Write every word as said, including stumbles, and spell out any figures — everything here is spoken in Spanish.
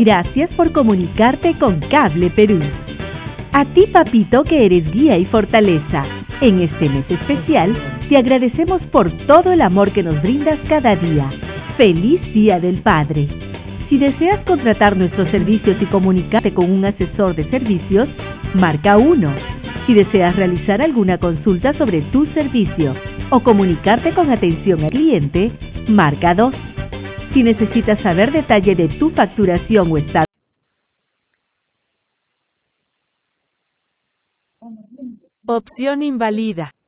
Gracias por comunicarte con Cable Perú. A ti, papito, que eres guía y fortaleza. En este mes especial, te agradecemos por todo el amor que nos brindas cada día. ¡Feliz Día del Padre! Si deseas contratar nuestros servicios y comunicarte con un asesor de servicios, marca uno. Si deseas realizar alguna consulta sobre tu servicio o comunicarte con atención al cliente, marca dos. Si necesitas saber detalle de tu facturación o estado. Opción invalida.